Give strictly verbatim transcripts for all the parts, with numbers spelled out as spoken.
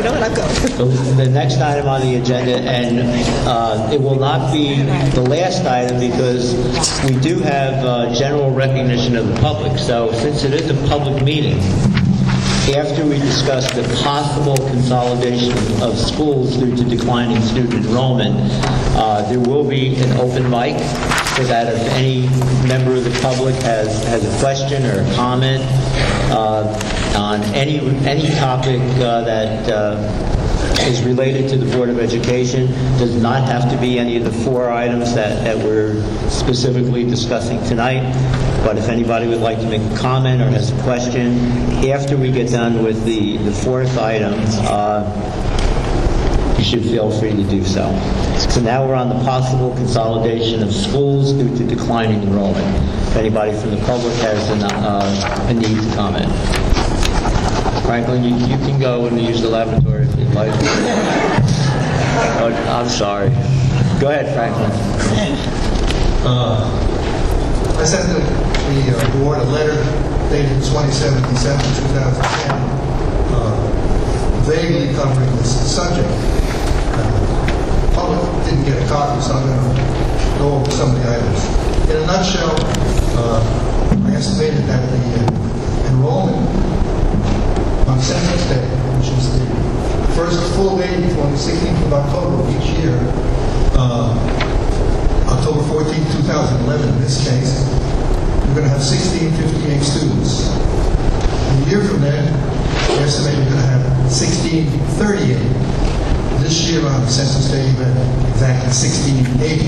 You know what? I'll go. The next item on the agenda, and uh, it will not be the last item because we do have uh, general recognition of the public. So since it is a public meeting, after we discuss the possible consolidation of schools due to declining student enrollment, uh, there will be an open mic so that if any member of the public has, has a question or a comment uh, on any any topic uh, that uh, is related to the Board of Education, does not have to be any of the four items that, that we're specifically discussing tonight. But if anybody would like to make a comment or has a question, after we get done with the, the fourth item, uh, you should feel free to do so. So now we're on the possible consolidation of schools due to declining enrollment. If anybody from the public has a, uh, a need to comment. Franklin, you, you can go and use the lavatory if you'd like. Oh, I'm sorry. Go ahead, Franklin. Uh, I sent the, the uh, board a letter dated twenty-seventh December two thousand ten, uh, vaguely covering this subject. Uh, public didn't get a copy, so I'm going to go over some of the items. In a nutshell, uh, I estimated that the uh, enrollment on Census Day, which is the first full day before the sixteenth of October of each year, uh, October fourteenth, two thousand eleven in this case, we're going to have one thousand six hundred fifty-eight students. A year from then, we estimate we're going to have one thousand six hundred thirty-eight. This year on the Census Day event, exactly one thousand six hundred eighty.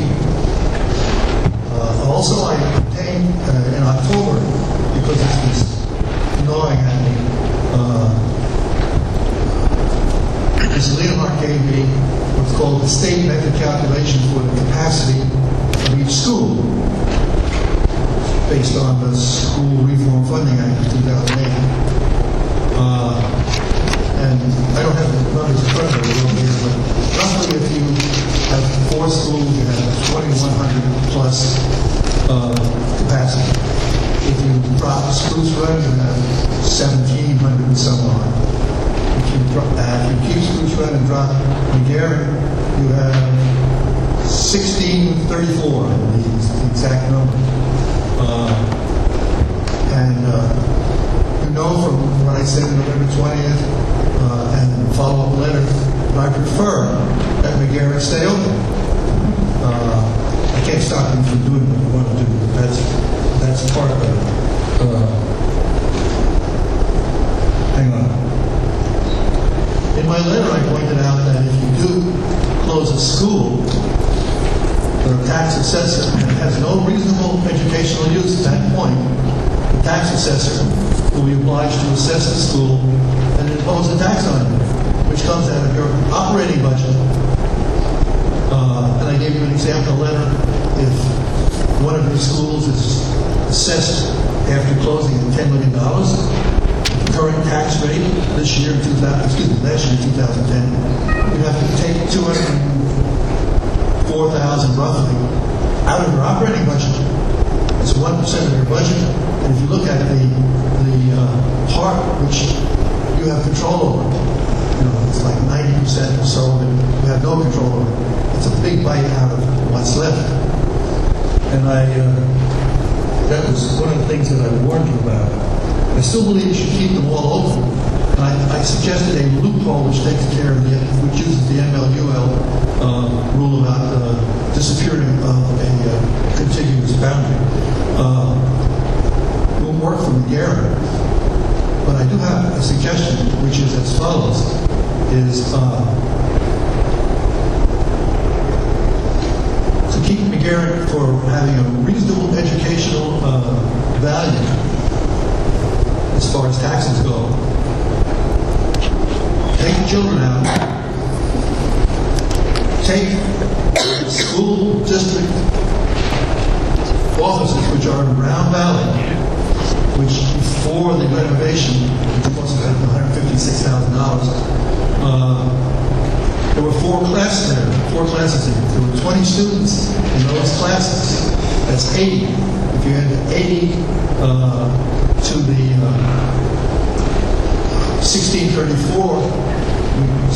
Uh, also, I obtained uh, in October, because this was gnawing at me, uh, Miz Leonhardt gave me what's called the state method calculation for the capacity of each school, based on the School Reform Funding Act of two thousand eight. Uh, and I don't have the numbers in front of me over here, but roughly if you have four schools, you have twenty-one hundred plus uh, capacity. If you drop Spruce Run, you have seventeen hundred and some odd. If you, drop, uh, if you keep Spruce Run and drop McGarrett, you have sixteen thirty-four, I believe is the exact number. Uh, and uh, you know from what I said on November twentieth uh, and the follow-up letter that I prefer that McGarrett stay open. Uh, I can't stop them from doing what they want to do, but that's, that's part of it. Uh, hang on. In my letter, I pointed out that if you do close a school, the tax assessor has no reasonable educational use at that point. The tax assessor will be obliged to assess the school and impose a tax on you, which comes out of your operating budget. Uh, and I gave you an example letter. If one of your schools is assessed after closing at ten million dollars, the current tax rate this year, two thousand, excuse me, last year, two thousand ten, you have to take two hundred four thousand roughly out of your operating budget. It's one percent of your budget. And if you look at the the uh, part which you have control over, you know, it's like ninety percent or so that you have no control over. It's a big bite out of what's left. And I, uh, that was one of the things that I warned you about. I still believe you should keep them all open. And I, I suggested a loophole which takes care of the, which uses the M L U L uh, rule about uh, disappearing of a uh, contiguous boundary. Uh, it won't work for McGarrett, but I do have a suggestion, which is as follows: is uh, to keep McGarrett for having a reasonable educational uh, value as far as taxes go. Take the children out. Take the school district offices, which are in Round Valley, which before the renovation, which was about one hundred fifty-six thousand dollars, uh, there were four classes there, four classes there. There were twenty students in those classes. That's eighty. If you add eighty uh, to the uh, sixteen thirty-four,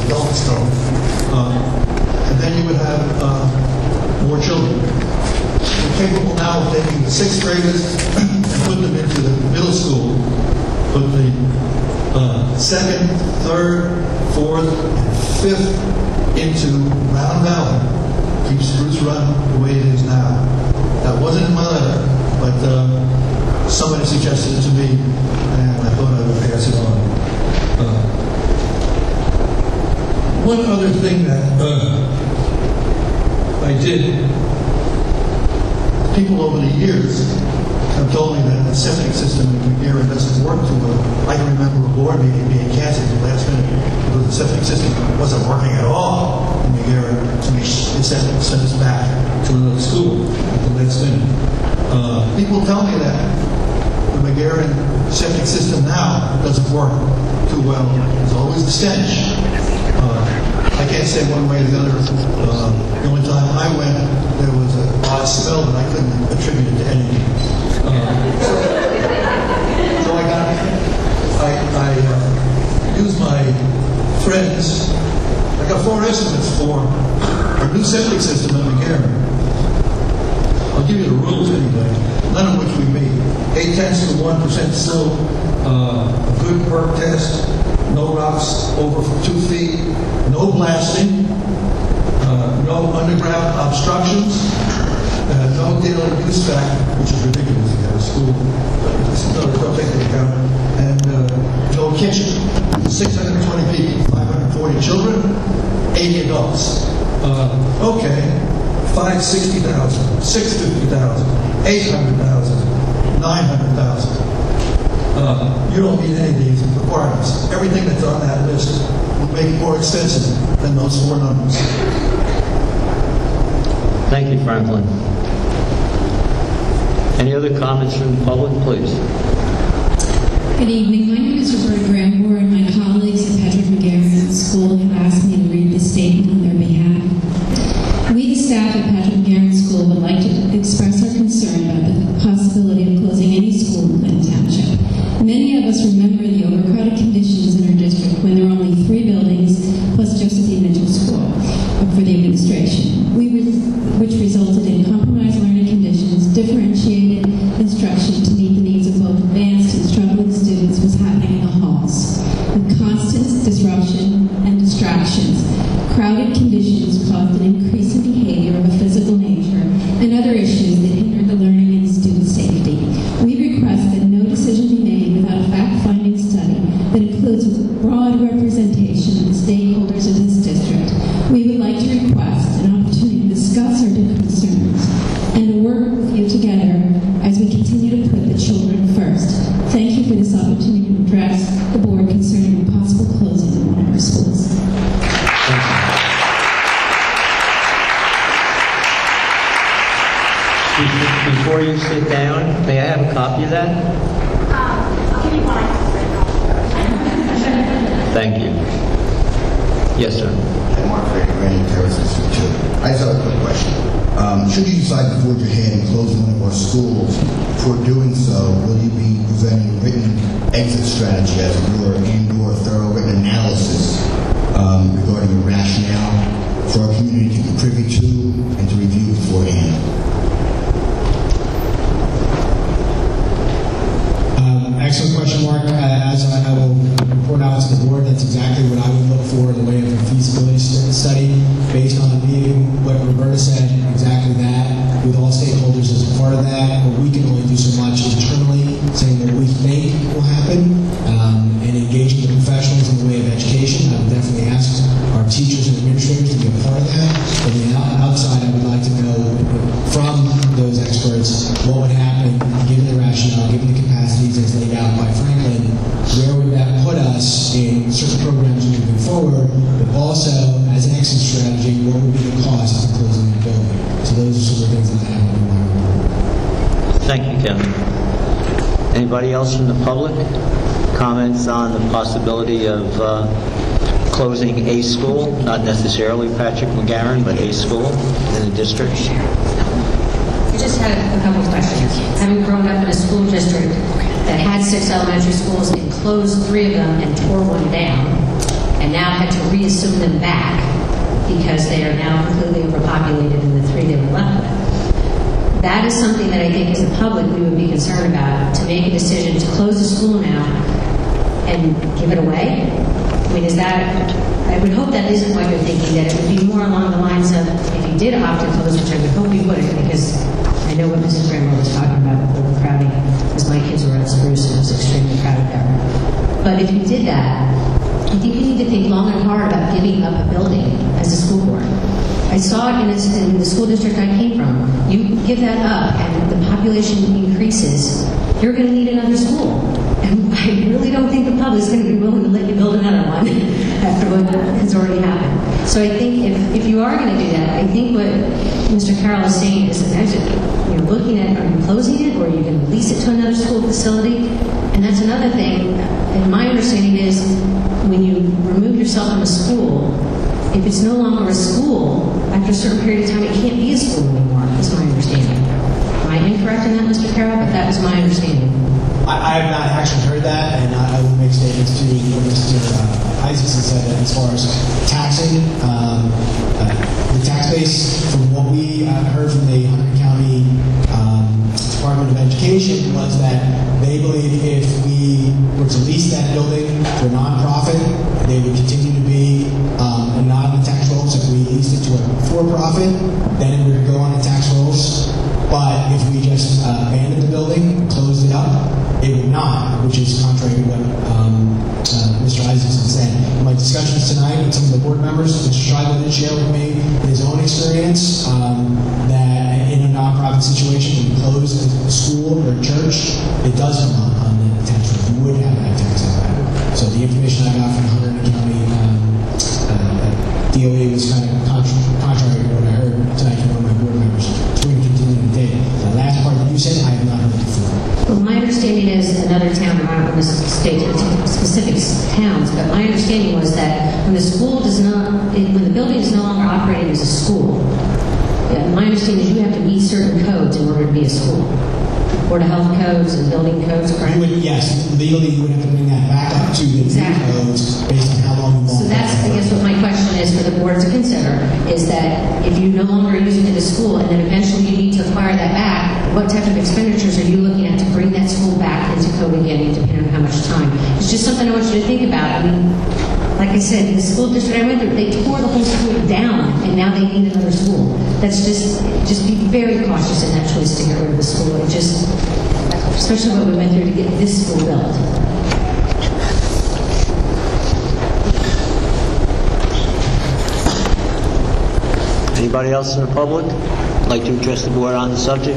adults don't. Uh, and then you would have uh, more children. We're capable now of taking the sixth graders and put them into the middle school, put the uh, second, third, fourth, and fifth into Round Valley. Keep Spruce Run the way it is now. That wasn't in my letter, but uh, somebody suggested it to me, and I thought I would pass it on. Uh, one other thing that uh, I did, people over the years have told me that the septic system in McGarren doesn't work too well. I can remember a board meeting being canceled at the last minute because the septic system wasn't working at all in McGarren, so they sent, sent us back to another school at the last minute. Uh, people tell me that the McGarren septic system now doesn't work too well. There's always the stench. Uh, I can't say one way or the other. Uh, the only time I went, there was a odd smell that I couldn't attribute it to anything. Uh, so I got, I, I uh, used my friends. I got four estimates for a new septic system in McGarren. I'll give you the rules anyway, none of which we meet. Eight tenths to one percent silt, uh, a good perk test, no rocks over two feet, no blasting, uh, no underground obstructions, uh, no daily use factor, which is ridiculous at a school, but it's another don't take into account, and uh, no kitchen. six hundred twenty people, five hundred forty children, eighty adults. Uh, okay, five hundred sixty thousand, six hundred fifty thousand, eight hundred thousand, nine hundred thousand. Uh, you don't meet any of these requirements. Everything that's on that list would make it more expensive than those four numbers. Thank you, Franklin. Any other comments from the public, please? Good evening. My name is Roberta Grambor, and my colleagues at Patrick McGarren School have asked me to read this statement on their behalf. We, the staff at Patrick McGarren School, would like to express our concern about the possibility of closing any school in Clinton Township. Many of us remember the overcrowded conditions in our district when there were only three buildings plus Josephine Mitchell School for the administration, we re- which resulted in compromised learning conditions, differentiated instruction to meet the needs of both advanced and struggling students was happening in the halls, with constant disruption and distractions. Crowded conditions caused an increase in behavior of a physical nature and other issues that hindered the learning and student safety. We request that no decision be made without a fact-finding study that includes a broad representation of the stakeholders of this district. We would like to request an opportunity to discuss our different concerns and to work with you together as we continue to put the children first. Thank you for this opportunity to address the board concerning the possible closing of one of our schools. Before you sit down, may I have a copy of that? Um, I'll give you one. Thank you. Yes, sir. I'm Mark Ray, Granny Terrace District two. I just have a quick question. Um, should you decide to forge ahead and close one of our schools, for doing so, will you be presenting a written exit strategy as your and/or thorough written analysis um, regarding the rationale for our community to be privy to and to review beforehand? Excellent question, Mark. Uh, as I, I will report out to the board, that's exactly what I would look for in the way of a feasibility study based on the meeting, what Roberta said, exactly that, with all stakeholders as a part of that. But we can only do so much internally, saying what we think will happen, um, and engaging the professionals in the way of education. I would definitely ask our teachers and administrators to be a part of that. But on the outside, I would like to know from those experts what would happen, given the rationale, given the capacities as laid out by Franklin, where would that put us in certain programs moving forward, but also as an exit strategy, what would be the cost of closing the building? So those are some of the things that I have in mind. Thank you, Kevin. Anybody else from the public? Comments on the possibility of uh, closing a school, not necessarily Patrick McGarren, but a school in the district? I just had a couple of questions. Having grown up in a school district that had six elementary schools and closed three of them and tore one down, and now had to reassume them back because they are now completely overpopulated in the three they were left with. That is something that I think as a public we would be concerned about, to make a decision to close the school now and give it away. I mean, is that, I would hope that isn't what you're thinking, that it would be more along the lines of, if you did opt to close, which I would hope you wouldn't, because I know what Missus Bramwell was talking about with overcrowding, because my kids were at Spruce and it was extremely crowded there. But if you did that, I think you need to think long and hard about giving up a building as a school board. I saw it in, this, in the school district I came from. You give that up and the population increases, you're going to need another school. And I really don't think the public is going to be willing to let you build another one after what has already happened. So I think if, if you are going to do that, I think what Mister Carroll is saying is that you're looking at, are you closing it or are you going to lease it to another school facility? And that's another thing. And my understanding is when you remove yourself from a school, if it's no longer a school, after a certain period of time, it can't be a school anymore, is my understanding. Am I incorrect in that, Mister Carroll? But that was my understanding. I, I have not actually heard that, and I, I will make statements to what Mister Uh, Isaacson said that as far as taxing, um, uh, the tax base, from what we uh, heard from the Hunter County um, Department of Education, was that they believe if we were to lease that building to a nonprofit, they would continue to be um, not in the tax rolls. If we leased it to a for-profit, then it would go on the tax rolls. But if we just uh, abandoned the building, closed it up, it would not, which is contrary to what um, uh, Mister Isaacson said. In my discussions tonight with some of the board members, Mister Schreiber did share with me his own experience um, that in a nonprofit situation, when you close a school or a church, it does come on, on the tax roll. You would have that tax impact. So the information I got from Hunter County um, uh, D O E was kind of contra- contrary to what I heard tonight from one of my board members. So we're going to continue to date. The last part that you said, I have not heard before. Well, my understanding is another town, I don't want to state specific towns, but my understanding was that when the school does not, when the building is no longer operating as a school, my understanding is you have to meet certain codes in order to be a school. Board of Health codes and building codes, correct? You would, yes, legally you would have to bring that back up to the exactly. codes based on how long you want. So that's, I guess, what my question is for the board to consider, is that if you no longer use it as a school and then eventually you need to acquire that back, what type of expenditures are you looking at to bring that school back into code again, depending on how much time? It's just something I want you to think about. I mean, like I said, the school district I went through, they tore the whole school down, and now they need another school. That's just, just be very cautious in that choice to get rid of the school. It just, especially what we went through to get this school built. Anybody else in the public like to address the board on the subject?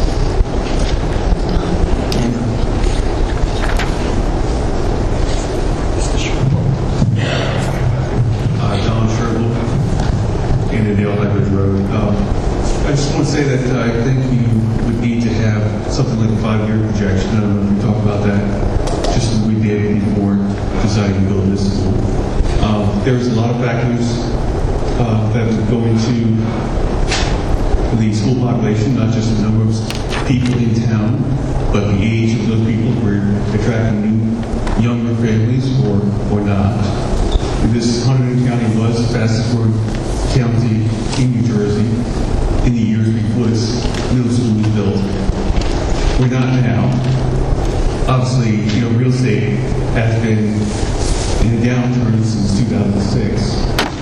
Road. Um, I just want to say that uh, I think you would need to have something like a five-year projection. I don't know if we talk about that, just so we'd be able before deciding to build this school. Um, there's a lot of factors uh, that would go into the school population, not just the number of people in town, but the age of those people. We're attracting new, younger families or, or not. This Hunter County was the fastest growing county in New Jersey in the years before this middle school was built. We're not now. Obviously, you know, real estate has been in a downturn since two thousand six.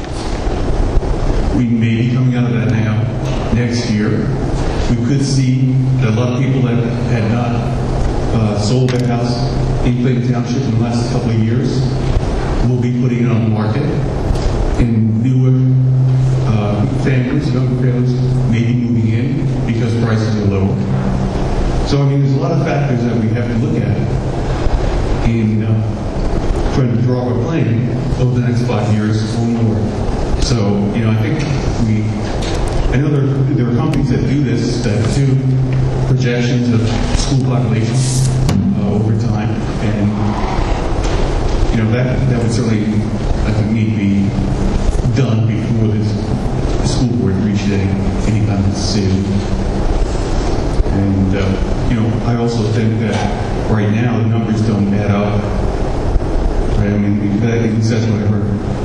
We may be coming out of that now. Next year, we could see that a lot of people that had not uh, sold their house in Clayton Township in the last couple of years will be putting it on the market, and newer uh, families, younger families, may be moving in because prices are lower. So, I mean, there's a lot of factors that we have to look at in uh, trying to draw our plan over the next five years or more. So, you know, I think we, I know there, there are companies that do this, that do projections of school population uh, over time, and, you know, that, that would certainly, I think, need to be done before this, the school board reaches any, any kind of decision. And, uh, you know, I also think that right now the numbers don't add up. Right? I mean, I think that's what I heard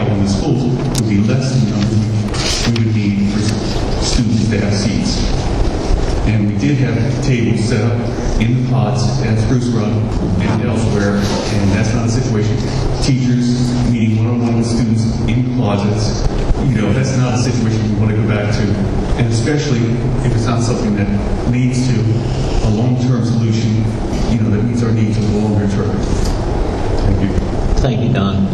have on the schools would be less than the number we would need for students to have seats. And we did have tables set up in the pods at Spruce Run and elsewhere, and that's not a situation. Teachers meeting one-on-one with students in closets, you know, that's not a situation we want to go back to, and especially if it's not something that leads to a long-term solution, you know, that meets our needs in the longer term. Thank you. Thank you, Don.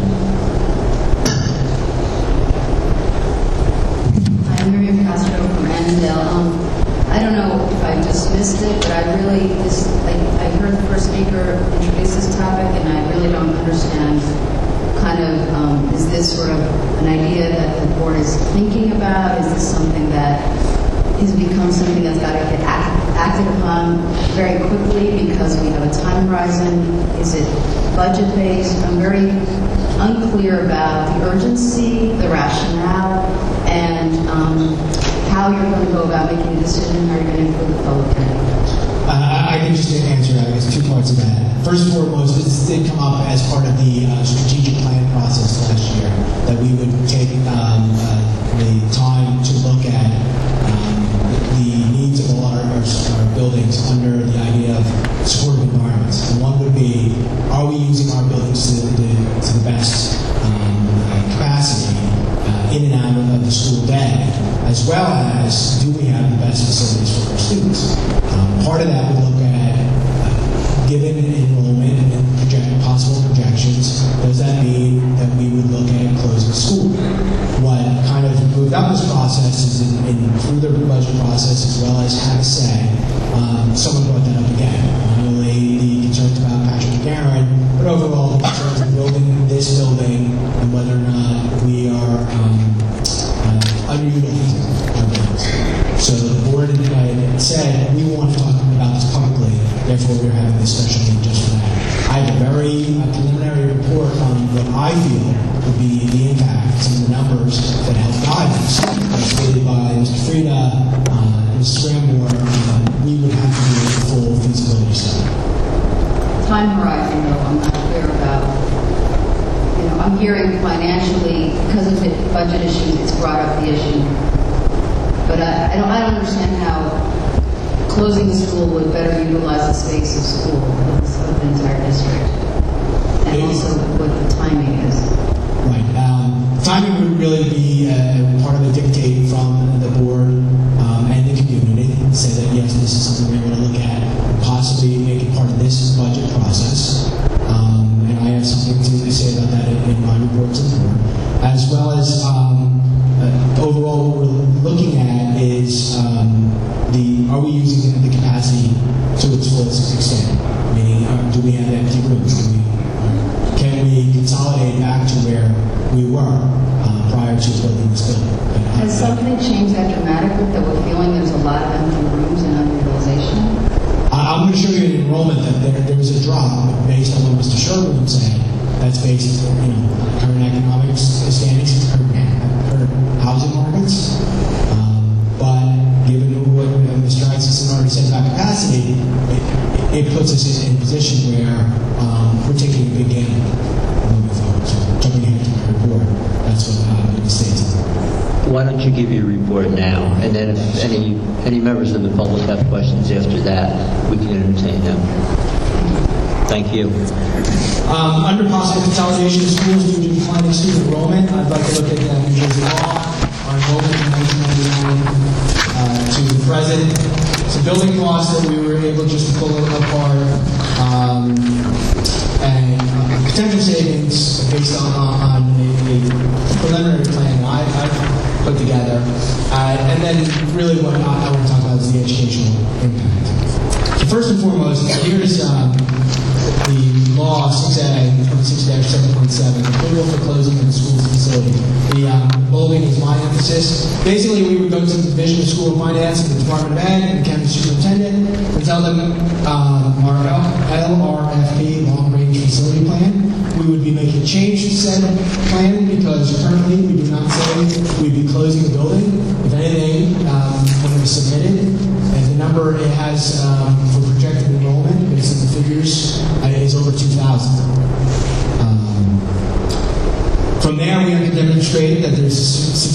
I'm Miriam Castro from Annandale. Um, I don't know if I just missed it, but I really, this, I, I heard the first speaker introduce this topic, and I really don't understand kind of, um, is this sort of an idea that the board is thinking about? Is this something that has become something that's got to get act, acted upon very quickly because we have a time horizon? Is it budget-based? I'm very unclear about the urgency, the rationale, and um, how you're going to go about making a decision, how you're going to include the public in it. Uh, I can just answer that. There's two parts of that. First and foremost, this did come up as part of the uh, strategic plan process last year, that we would take um, uh, the time to look at um, the needs of all our, our, our buildings under the idea of supportive environments. And one would be, are we using our buildings to the, to the best um, uh, capacity uh, in and out of the school day, as well as do we have the best facilities for our students? Um, part of that would look at uh, given enrollment and project, possible projections, does that mean that we would look at closing school? What kind of moved up this process is in, in through the budget process, as well as have a say. Um, someone brought that up again. Not only the concerns about Patrick McGarren, but overall the concerns of building this building and whether or not we are um, uh, underutilizing our buildings. So the board uh, said we want to talk about this publicly, therefore we're having this special meeting just for that. I have a very uh, preliminary report on what I feel would be the impact, some of the numbers that help guide us, as stated by Mister Frieda, uh, Miz Scrammore. Uh, we would have to do a full feasibility study. Time horizon, though, I'm not clear about. You know, I'm hearing financially, because of the budget issues, it's brought up the issue. But I, I don't, I don't understand how closing the school would better utilize the space of school of the entire district, and also what the timing is. Right. Um, timing would really be uh, part of the dictate from the board um, and the community. Say that yes, this is something we want to look at, and possibly make it part of this budget process. Um, and I have something to say about that in, in my report to the board, as well as um, uh, overall what we're looking at is um, the are we using the capacity to its fullest extent? Meaning, uh, do we have empty rooms? Do we, uh, can we consolidate back to where we were uh, prior to building this building? Has something changed that dramatically, that we're feeling there's a lot of empty rooms and underutilization? I'm going to show you an enrollment that there, there was a drop based on what Mister Sherwood said. That's based on, you know, current economic standings, current, current housing markets. Um, but given what Mister Isaacson already said about capacity, it, it puts us in a position where um, we're taking a big game moving forward. So jumping ahead to my report, that's what uh, it states. Why don't you give your report now, and then if any any members of the public have questions after that, we can entertain them. Thank you. Um, under possible consolidation of schools due to declining student enrollment, I'd like to look at uh, New Jersey law, our enrollment in nineteen ninety-nine uh, to the present. Some building costs that we were able just to pull apart, um, and uh, potential savings based on, on a, a preliminary plan that I, I've put together. Uh, and then really what I, I want to talk about is the educational impact. So first and foremost, here's um, the law six A, twenty-six dash seven point seven, approval for closing of the school's facility. The um, bolding is my emphasis. Basically, we would go to the Division of School Finance and the Department of Ed and the county superintendent and tell them um, our L R F P, Long Range Facility Plan. We would be making change to said plan because currently we do not say we'd be closing the building. If anything, um, when it was submitted, and the number it has um, for projected enrollment based on the figures uh, is over two thousand. Um, from there, we have to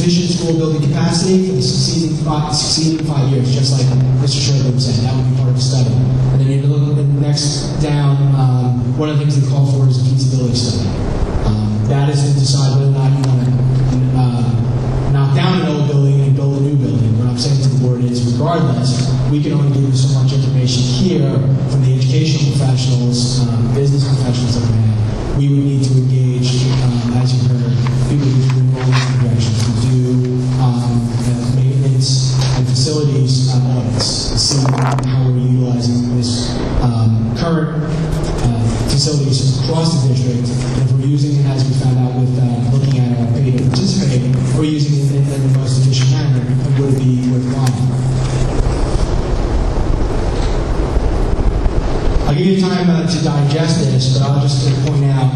sufficient school building capacity for the succeeding five, succeeding five years, just like Mister Sherwood said. That would be part of the study. And then you look at the next down, um, one of the things they call for is a feasibility study. Um, that is to decide whether or not you want to uh, knock down an old building and build a new building. What I'm saying to the board is, regardless, we can only give you so much information here from the educational professionals, um, business professionals that we have. We would need to engage, um, as you heard, people who do enrollment projections, who do um, uh, maintenance and facilities uh, audits, to see how we're utilizing this um, current uh, facilities across the district. And if we're using it, as we found out with uh, looking at our pay to participate, we're using it in, in the most efficient manner, and would it be worthwhile? I'll give you time uh, to digest this, but I'll just uh, point out,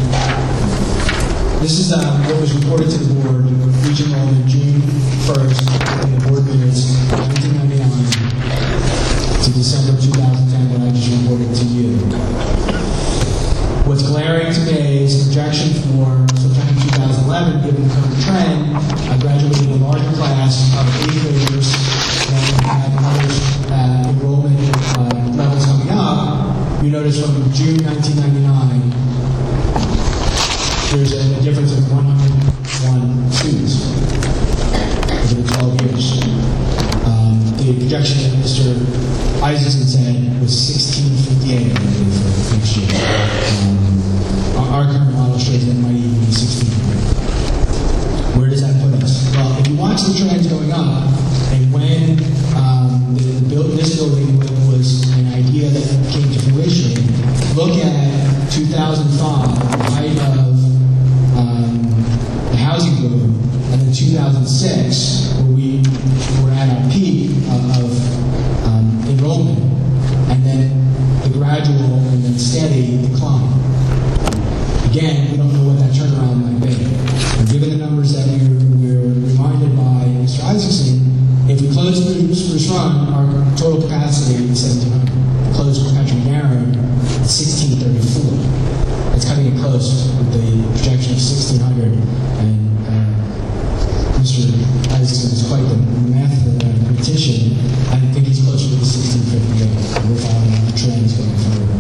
this is uh, what was reported to the board, each enrollment June first, in the board minutes, nineteen ninety-nine to December two thousand ten, when I just reported to you. What's glaring to me is the projection for September two thousand eleven, given the current trend, I graduated in a larger class of eighth graders than had others uh, enrollment uh, levels coming up. You notice from June nineteen ninety-nine, there's a, a difference of one hundred one students over the twelve years. Um, the projection that Mister Isaacson said was sixteen fifty-eight, I believe, for next year. Um, our, our current model shows that it might even be sixteen hundred. Where does that put us? Well, if you watch the trends going up, and when um, the, the build, this building was an idea that came to fruition, look at two thousand five, the height of um, the housing boom, and then two thousand six, where we were at our peak of, of um, enrollment, and then the gradual and then steady decline. Again, we don't know what that turnaround might be. And given the numbers that we were, we were reminded by Mister Isaacson, if we close Spruce Run, our total capacity is seventeen hundred. Close Patrick Barron, it's sixteen thirty-four. It's cutting it close with the projection of sixteen hundred. And uh, Mister Isaacson is quite the mathematician. I think he's closer to the sixteen fifty-eight. We're following the trends going forward.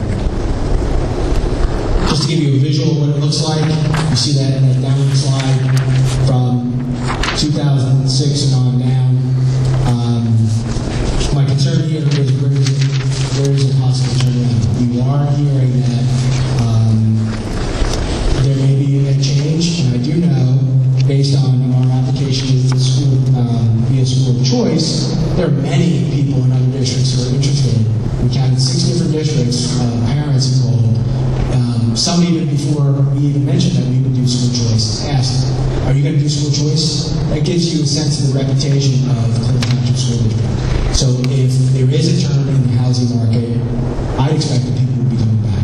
Just to give you a visual of what it looks like, you see that in that downward slide from two thousand six and on down. Um, my concern here is where is it, where is it possible turnaround? You are hearing that um, there may be a change, and I do know, based on our application to the school, um, be a school of choice, there are many people in other districts who are interested. We counted six different districts, uh, parents involved. Um, some even before we even mentioned that we would do school choice, asked, are you going to do school choice? That gives you a sense of the reputation of the Clinton Township School District. So if there is a turn in the housing market, I expect that people will be coming back.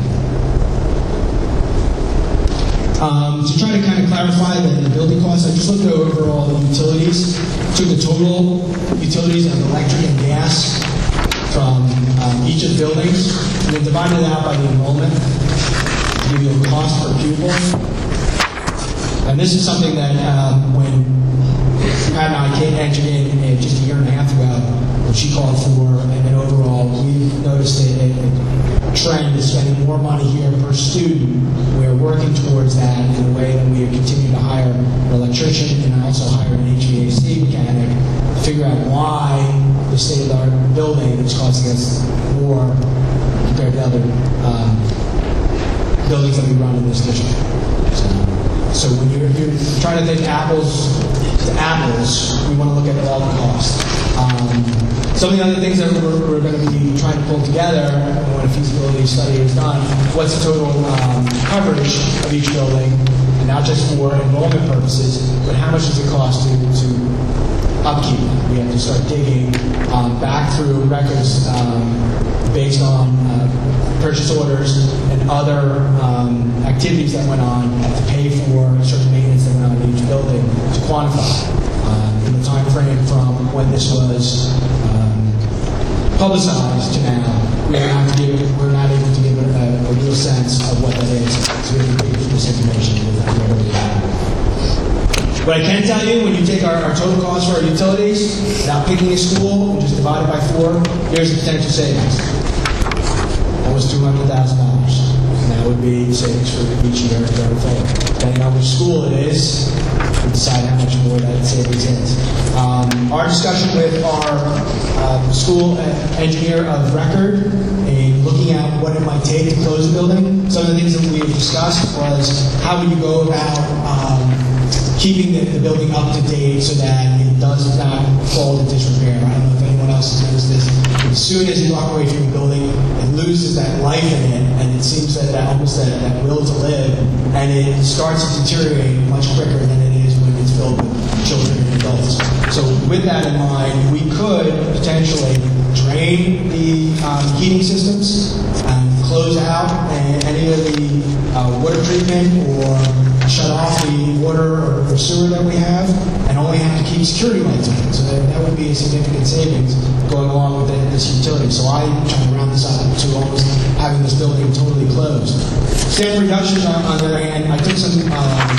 Um, to try to kind of clarify the, the building costs, I just looked over all the utilities, took the total utilities of electric and gas from um, each of the buildings, and then divided it out by the enrollment to give you a cost per pupil. And this is something that um, when Pat and I came entered in uh, just a year and a half ago, when she called for, and then overall, we noticed a, a trend of spending more money here per student. We're working towards that in a way that we continue to hire an electrician and also hire an H V A C mechanic to figure out why the state-of-the-art building is costing us more compared to other um, buildings that we run in this district. So, so when you're, you're trying to think apples to apples, we want to look at all the costs. Um, some of the other things that we're, we're going to be trying to pull together when a feasibility study is done, what's the total um, coverage of each building, and not just for enrollment purposes, but how much does it cost to, to upkeep? We have to start digging um, back through records um, based on uh, purchase orders and other um, activities that went on to pay for certain maintenance that went on in each building to quantify. Uh, in the time frame from when this was um, publicized to now, we're not, to give, we're not able to give a, a real sense of what that is. So we have to give this information that we already have. What I can tell you, when you take our, our total cost for our utilities, without picking a school, and just divide it by four, here's the potential savings. Almost two hundred thousand dollars. And that would be savings for each year going forward. Depending on which school it is, we decide how much more that savings is. Um, our discussion with our uh, school engineer of record in looking at what it might take to close the building, some of the things that we discussed was how would you go about um, keeping the, the building up to date so that it does not fall into disrepair. I don't know if anyone else has noticed this. As soon as you walk away from the building, it loses that life in it, and it seems that, that almost that, that will to live, and it starts to deteriorate much quicker than it is when it's filled with children and adults. So with that in mind, we could potentially drain the um, heating systems and close out uh, any of the uh, water treatment or shut off the water or sewer that we have, and only have to keep security lights on. So that, that would be a significant savings going along with this utility. So I try to round this up to almost having this building totally closed. Staff reductions, on, on the other hand, I took some um,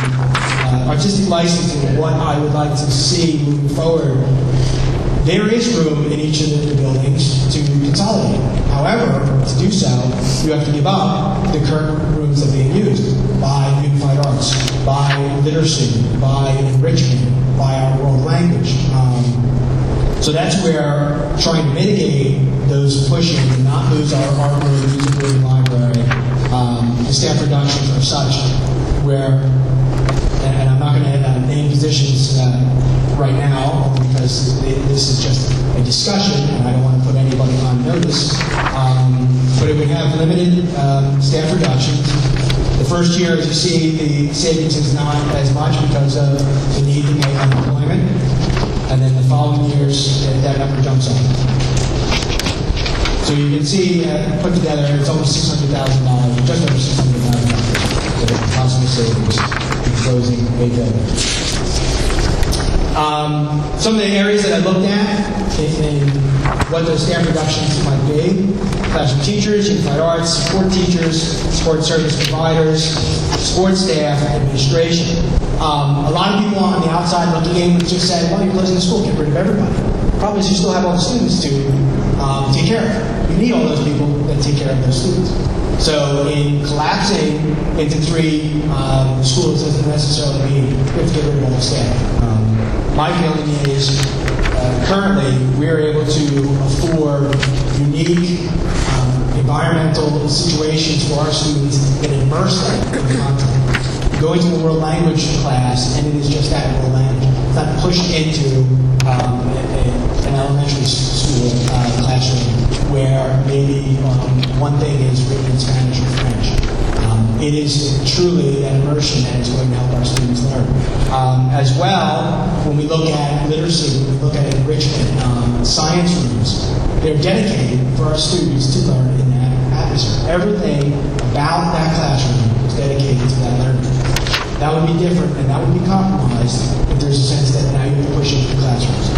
uh, artistic license in what I would like to see moving forward. There is room in each of the buildings to consolidate. However, to do so, you have to give up the current rooms that are being used by Unified Arts, by literacy, by enrichment, by our world language. Um, so that's where trying to mitigate those pushing and not lose our art room, music room, library. Um, the staff reductions are such where, and, and I'm not going to uh, name positions uh, right now because it, this is just a discussion and I don't want to put anybody on notice. Um, but it would have limited um, staff reductions. The first year, as you see, the savings is not as much because of the need to make unemployment. And then the following years, that number jumps up. So you can see, uh, put together, it's almost six hundred thousand dollars, just over six hundred thousand dollars for the possible savings in closing a building. Um, some of the areas that I looked at in, in what those staff reductions might be: classroom teachers, unified arts, support teachers, support service providers, sports staff, administration. Um, a lot of people on the outside looking in would just say, well, you're closing the school, get rid of everybody. The problem is you still have all the students to um, take care of. You need all those people that take care of those students. So in collapsing into three um, schools doesn't necessarily mean you have to get rid of all the staff. Um, my feeling is uh, currently we're able to afford unique um, environmental situations for our students that immerse them in the content. Go into the world language class, and it is just that world language. It's not pushed into um, a, a, an elementary school uh, classroom where maybe um, one thing is written in Spanish or French. Um, it is truly that immersion that is going to help our students learn. Um, as well, when we look at literacy, when we look at enrichment, um, science rooms, they're dedicated for our students to learn in that atmosphere. Everything about that classroom is dedicated to that learning. That would be different, and that would be compromised if there's a sense that now you have to push into the classrooms.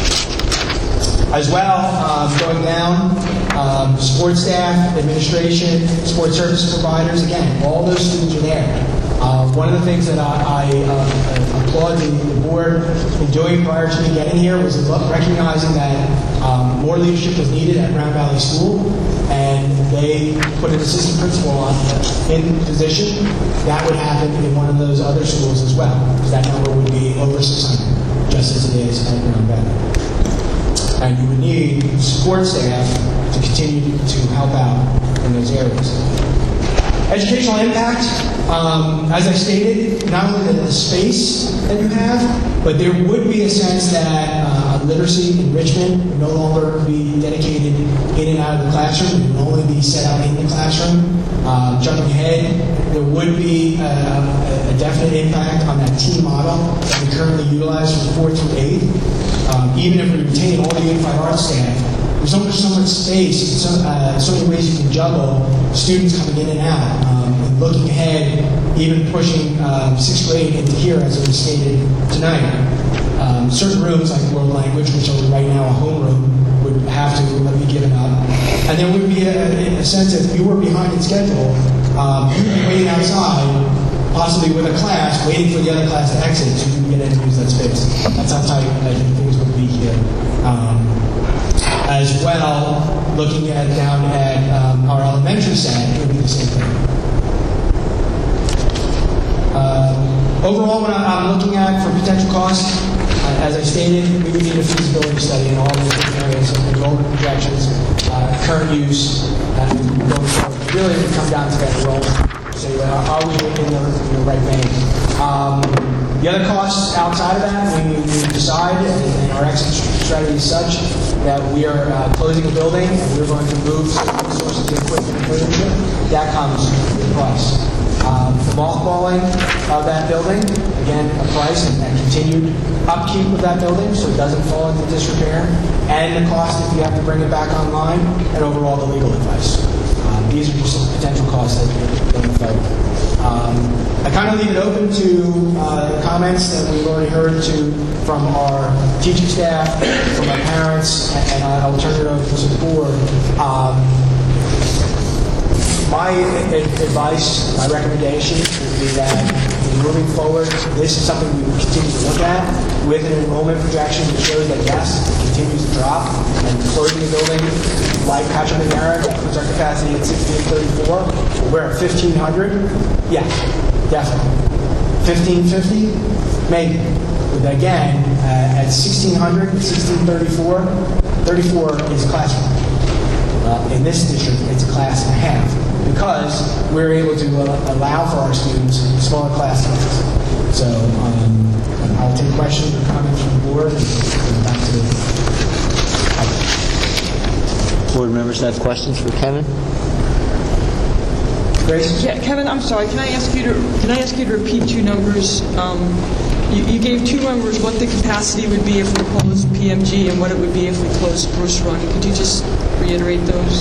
As well, um, going down, um, support staff, administration, support service providers, again, all those students are there. Uh, one of the things that I, I uh, applaud the, the board in doing prior to me getting here was recognizing that um, more leadership was needed at Round Valley School, and they put an assistant principal on in position. That would happen in one of those other schools as well, because that number would be over six hundred, just as it is at Round Valley. And you would need support staff to continue to help out in those areas. Educational impact, um, as I stated, not only the, the space that you have, but there would be a sense that uh, literacy enrichment would no longer be dedicated in and out of the classroom. It would only be set out in the classroom. Uh, jumping ahead, there would be a, a, a definite impact on that team model that we currently utilize from fourth through eighth. Um, even if we retain all the unified arts staff, there's so much, so much space, so, uh, so many ways you can juggle students coming in and out. Um, and looking ahead, even pushing um, sixth grade into here, as it was stated tonight. Um, certain rooms, like world language, which are right now a homeroom, would have to be given up. And there would be a, a sense that if you were behind in schedule, um, you would be waiting outside possibly with a class, waiting for the other class to exit so you can get in and use that space. That's how tight I think things would be here. Um, as well, looking at down at um, our elementary setting, it would be the same thing. Uh, overall, what I'm looking at for potential costs, uh, as I stated, we would need a feasibility study in all the different areas of enrollment projections, uh, current use, and going forward. Really, it would come down to that enrollment. So, uh, are we in the, in the right vein? Um, the other costs outside of that, we, we decide, and, and our exit strategy is such that we are uh, closing a building and we're going to move certain resources of equipment and furniture. That comes with a price. Um, the mothballing of that building, again, a price, and, and continued upkeep of that building so it doesn't fall into disrepair, and the cost if you have to bring it back online, and overall the legal advice. Um, these are just some potential costs that we're going to forward. Um, I kind of leave it open to uh, comments that we've already heard to from our teaching staff, from our parents, and, and I'll turn it over to the board. Um, My advice, my recommendation would be that moving forward, this is something we will continue to look at with an enrollment projection that shows that yes, it continues to drop, and closing the building like Patrick McGarrett, that puts our capacity at sixteen thirty-four. We're at fifteen hundred. Yeah, definitely. fifteen fifty, maybe. But again, uh, at sixteen hundred, sixteen thirty-four, thirty-four is classroom. Uh, in this district, it's a class and a half, because we're able to uh, allow for our students smaller class sizes. So um, I'll take questions or comments from the board and go back to the Board members have questions for Kevin? Grace? Yeah, Kevin, I'm sorry. Can I ask you to can I ask you to repeat two numbers? Um, you, you gave two numbers. What the capacity would be if we closed P M G, and what it would be if we closed Bruce Run. Could you just reiterate those?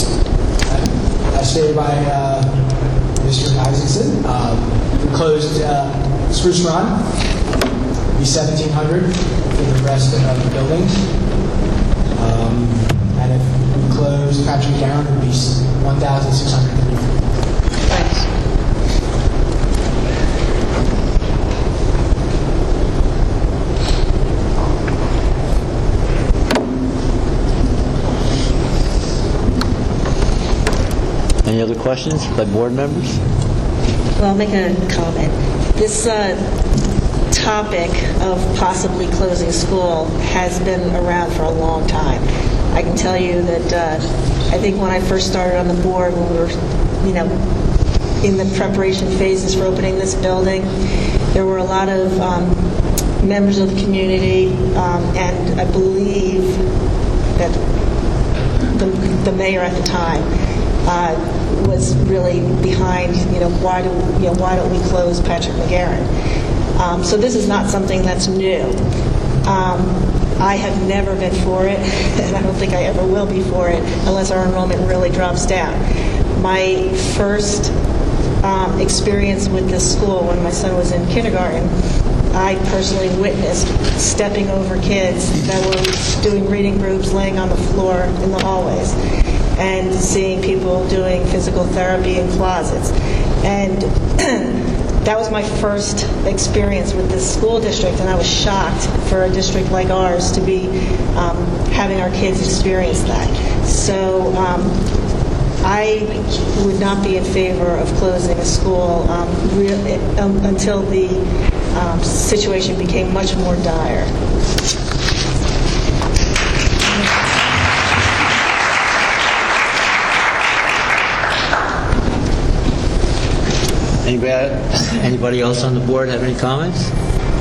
As stated by uh, Mister Isaacson, um, we closed uh, Spruce Run. It'd be seventeen hundred for the rest of the buildings. Um, and if we closed Patrick McGarrett, it would be one thousand six hundred. Thanks. Any other questions by board members? Well, I'll make a comment. This uh, topic of possibly closing school has been around for a long time. I can tell you that uh, I think when I first started on the board, when we were, you know, in the preparation phases for opening this building, there were a lot of um, members of the community, um, and I believe that the, the mayor at the time Uh, was really behind, you know, why do you know why don't we close Patrick McGarrett? Um, so this is not something that's new. Um, I have never been for it, and I don't think I ever will be for it unless our enrollment really drops down. My first um, experience with this school when my son was in kindergarten, I personally witnessed stepping over kids that were doing reading groups, laying on the floor in the hallways, and seeing people doing physical therapy in closets. And that was my first experience with this school district, and I was shocked for a district like ours to be um, having our kids experience that. So um, I would not be in favor of closing a school um, really, um, until the um, situation became much more dire. Anybody, anybody else on the board have any comments?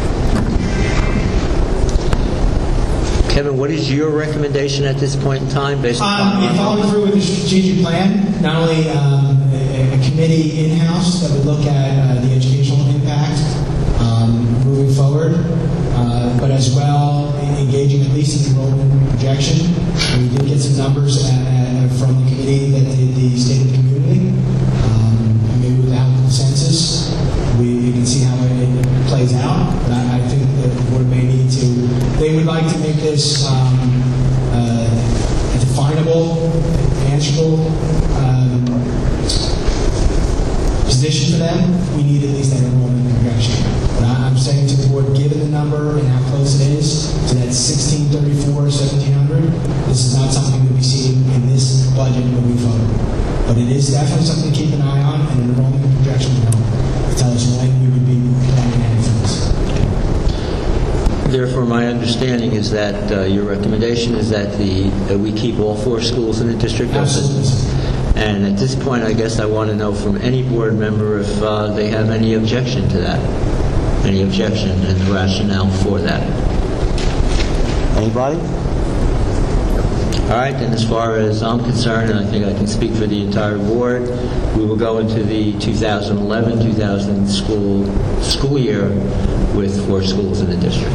Kevin, what is your recommendation at this point in time based upon... Um, we followed through with the strategic plan, not only um, a, a committee in-house that would look at uh, the educational impact um, moving forward, uh, but as well engaging at least in enrollment projection. We did get some numbers at, at, from the committee that did the state of the community. Um, maybe without consensus, we you can see how it, it plays out. But I, I think that the board may need to, they would like to make this um, uh, a definable, answerable um, position for them. we need at least that enrollment projection. But I- I'm saying to the board, given the number and how close it is to that sixteen thirty-four, seventeen hundred, this is not something that we see in this budget moving forward. But it is definitely something to keep an eye on, and an enrollment projection will help to tell us when we would be planning ahead for this. Therefore, my understanding is that uh, your recommendation is that the uh, we keep all four schools in the district open. Absolutely. And at this point, I guess I want to know from any board member if uh, they have any objection to that. Any objection and the rationale for that. Anybody? All right, then as far as I'm concerned, and I think I can speak for the entire board, we will go into the two thousand eleven two thousand school school year with four schools in the district.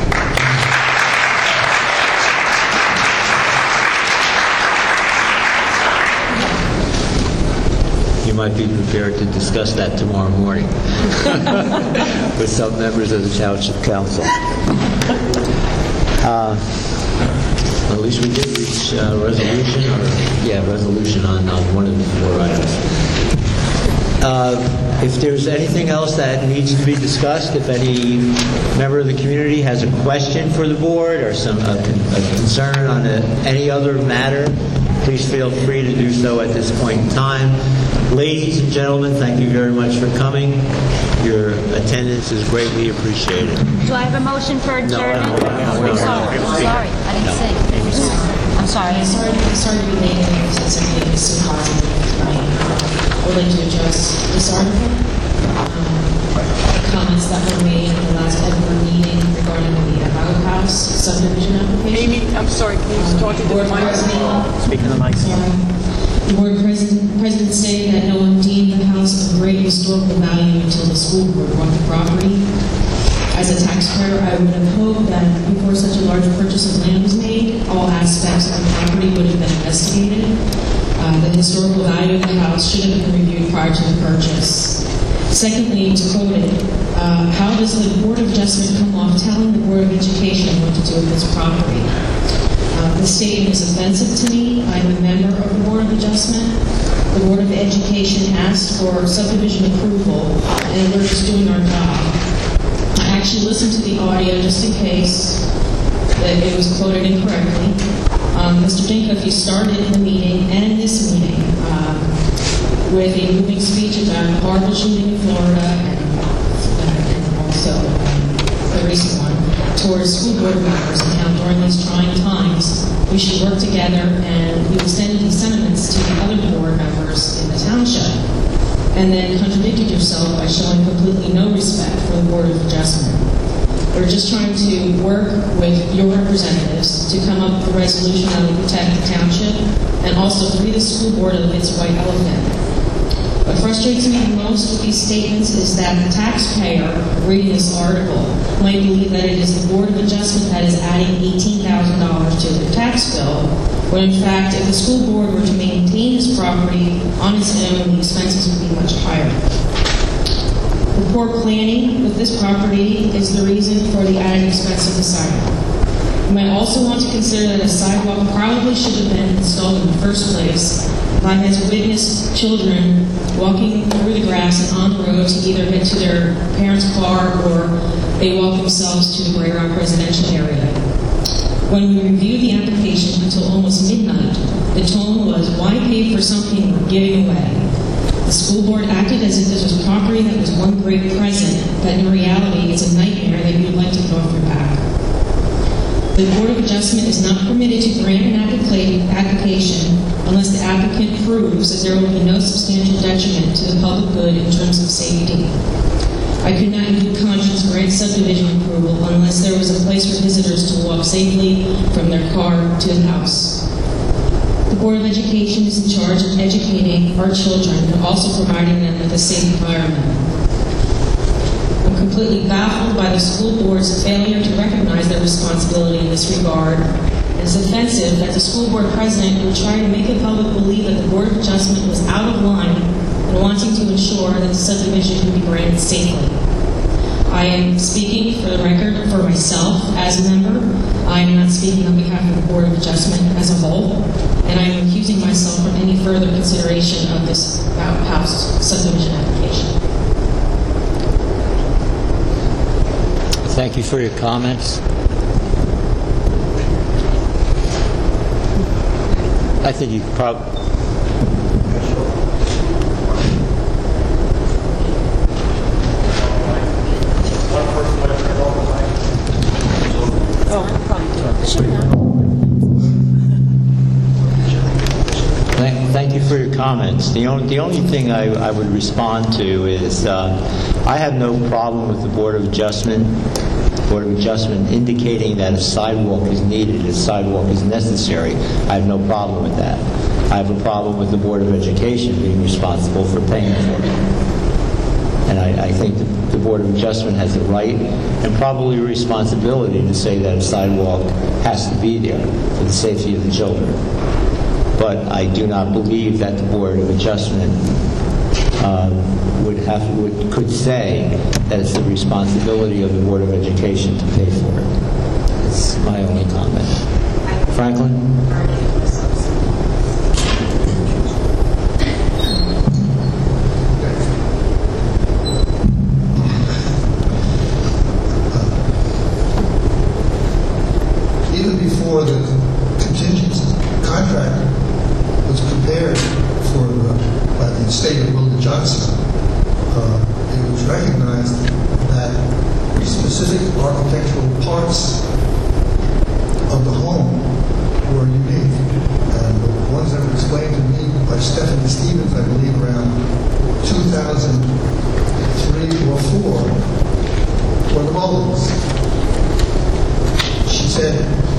You might be prepared to discuss that tomorrow morning with some members of the Township Council. Uh, at least we did reach uh, resolution, or yeah, resolution on, on one of the four items. Uh, if there's anything else that needs to be discussed, if any member of the community has a question for the board or some a, a concern on a, any other matter, please feel free to do so at this point in time. Ladies and gentlemen, thank you very much for coming. Your attendance is greatly appreciated. Do I have a motion for adjournment? No, no, no, I'm sorry. I'm sorry. I didn't say. I'm sorry. I'm sorry, I'm sorry to be late and if something is so positive tonight. I would like to address this article. Um, the comments that were made at the last Edinburgh meeting regarding the Bauer House subdivision application. Amy, I'm sorry, can you just talk to the Board mic? President. Speaking of the mic. Sorry. The board president, president stated that no one deemed the house of great historical value until the school board bought the property. As a taxpayer, I would have hoped that before such a large purchase of land was made, all aspects of the property would have been investigated. Uh, the historical value of the house should have been reviewed prior to the purchase. Secondly, to quote it, uh, how does the Board of Adjustment come off telling the Board of Education what to do with this property? Uh, the statement is offensive to me. I'm a member of the Board of Adjustment. The Board of Education asked for subdivision approval, and we're just doing our job. I actually listened to the audio just in case that it was quoted incorrectly. Um, Mister Dinka, he started the meeting and this meeting um, with a moving speech about a horrible shooting in Florida and, uh, and also um, the recent one towards school board members and how during these trying times we should work together, and we extended these sentiments to the other board members in the township, and then contradicted yourself by showing completely no respect for the Board of Adjustment. We're just trying to work with your representatives to come up with a resolution that will protect the township and also free the school board of its white elephant. What frustrates me the most with these statements is that the taxpayer reading this article might believe that it is the Board of Adjustment that is adding eighteen thousand dollars to their tax bill, when in fact, if the school board were to maintain this property on its own, the expenses would be much higher. The poor planning with this property is the reason for the added expense of the sidewalk. You might also want to consider that a sidewalk probably should have been installed in the first place. I has witnessed children walking through the grass and on the road to either get to their parents' car or they walk themselves to the Grey Rock residential area. When we reviewed the application until almost midnight, the tone was, why pay for something we're giving away? The school board acted as if this was property that was one great present, but in reality it's a nightmare that you would like to throw off your back. The Board of Adjustment is not permitted to grant an application unless the applicant proves that there will be no substantial detriment to the public good in terms of safety. I could not in good conscience grant subdivision approval unless there was a place for visitors to walk safely from their car to the house. The Board of Education is in charge of educating our children and also providing them with a safe environment. I'm completely baffled by the school board's failure to recognize their responsibility in this regard. It's offensive that the school board president would try to make the public believe that the Board of Adjustment was out of line and wanting to ensure that the subdivision could be granted safely. I am speaking for the record for myself as a member. I am not speaking on behalf of the Board of Adjustment as a whole, and I am recusing myself from any further consideration of this house subdivision application. Thank you for your comments. I think you probably... Thank, thank you for your comments. The only, the only thing I, I would respond to is uh, I have no problem with the Board of Adjustment Board of Adjustment indicating that a sidewalk is needed, a sidewalk is necessary. I have no problem with that. I have a problem with the Board of Education being responsible for paying for it. And I, I think the, the Board of Adjustment has the right and probably responsibility to say that a sidewalk has to be there for the safety of the children. But I do not believe that the Board of Adjustment um, would have would, could say that it's the responsibility of the Board of Education to pay for it. It's my only comment. Franklin? Even before the contingent contract was prepared for uh, by the estate of Wilda Johnson, uh, it was recognized that specific architectural parts of the home were unique. And the ones that were explained to me by Stephanie Stevens, I believe around two thousand three or four, were the moldings. She said,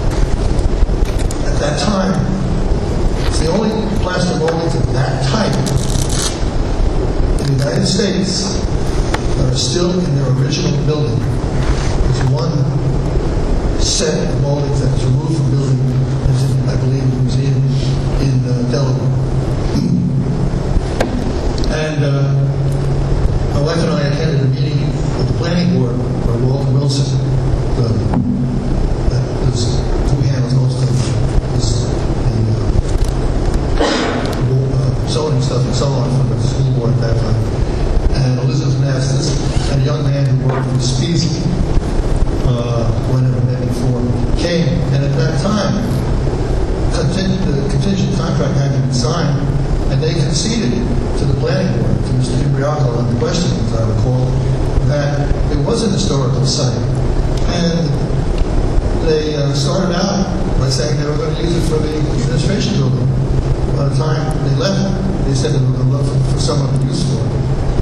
at that time, it's the only plaster moldings of that type in the United States that are still in their original building. There's one set of moldings that was removed from building, is in, I believe, a museum in uh, Delaware. And uh, my wife and I attended a meeting with the planning board where Walter Wilson, the, that was, who handles most of this, the uh, zoning stuff and so on from the school board at that time. And Elizabeth Nastis, and a young man who worked for Speezy, uh, whenever met before, came. And at that time, contingent, the contingent contract hadn't been signed, and they conceded to the planning board, to Mister Imbriaco on the question, as I recall, that it was an historical site. And they uh, started out by saying they were going to use it for the administration building. By the time they left, they said they were going to look for, for some other use for it.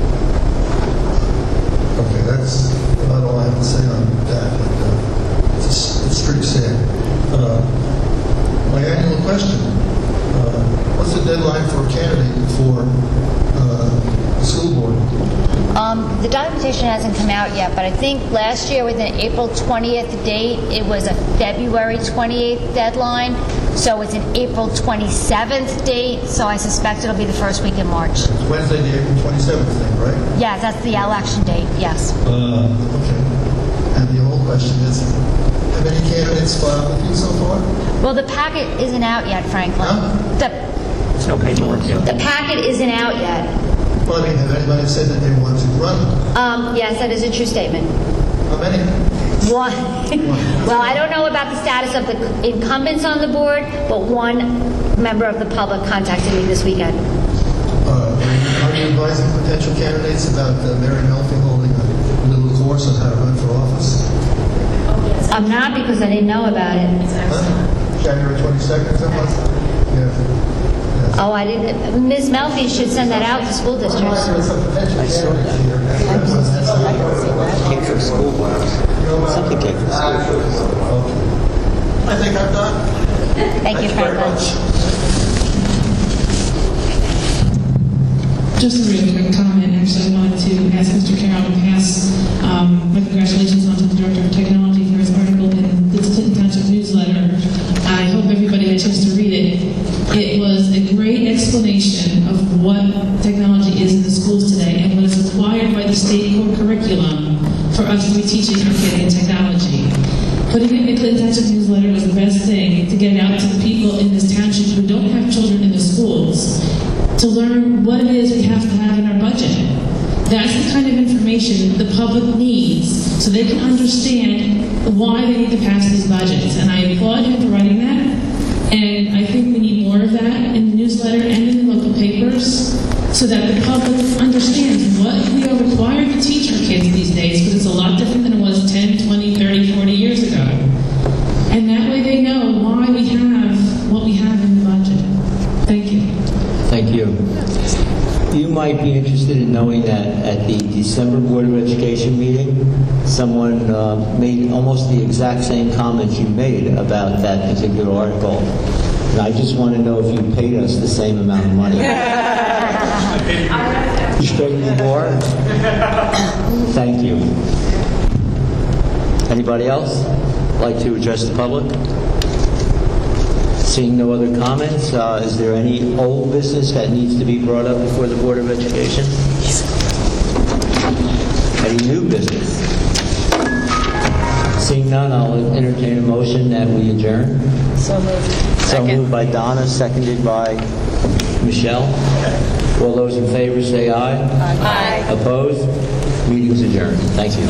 Okay, that's about all I have to say on that. But, uh, it's, it's pretty sad. Uh, my annual question, uh, what's the deadline for a candidate for uh, the school board? Um, the documentation hasn't come out yet, but I think last year with an April twentieth date, it was a February twenty-eighth deadline. So it's an April twenty-seventh date, so I suspect it'll be the first week in March. It's Wednesday, the April twenty-seventh thing, right? Yeah, that's the election date, yes. Uh, okay. And the whole question is, have any candidates filed with you so far? Well, the packet isn't out yet, Franklin. Huh? The, There's no paperwork yet. the packet isn't out yet. Well, I mean, have anybody said that they want to run? Um, yes, that is a true statement. How many? One. Well, I don't know about the status of the incumbents on the board, but one member of the public contacted me this weekend. Uh, are you advising potential candidates about uh, Mary Melfi holding a little course on how to run for office? I'm not, because I didn't know about it. Huh? January twenty-second, someone? Yeah. Oh, I didn't. Miz Melfi should send that out to school districts. I saw that. Came from school. Something came from school. I think I'm done. Thank you, Franklin. Just a really quick comment. Actually, I wanted to ask Mister Carroll to pass um, my congratulations on to the Director of Technology for his article in the Clinton Township newsletter. I hope everybody had a chance to read it. It was a great explanation of what technology is in the schools today and what is required by the state core curriculum for us to be teaching our kids in technology. Putting it in the Clinton Township newsletter was the best thing to get out to the people in this township who don't have children in the schools to learn what it is we have to have in our budget. That's the kind of information the public needs so they can understand why they need to pass these budgets. And I applaud him for writing that. And I think we need more of that in the newsletter and in the local papers so that the public understands what we are required to teach our kids these days, because it's a lot different than it was ten, twenty, thirty, forty years ago. And that way they know why we have what we have in the budget. Thank you. Thank you. You might be interested in knowing that at the December Board of Education meeting, someone uh, made almost the exact same comments you made about that particular article. And I just want to know if you paid us the same amount of money. You paid me more? Thank you. Anybody else like to address the public? Seeing no other comments, uh, is there any old business that needs to be brought up before the Board of Education? Any new business? Seeing none, I'll entertain a motion that we adjourn. So moved. So moved by Donna, seconded by Michelle. All those in favor say aye. Aye. Opposed? Meeting's adjourned. Thank you.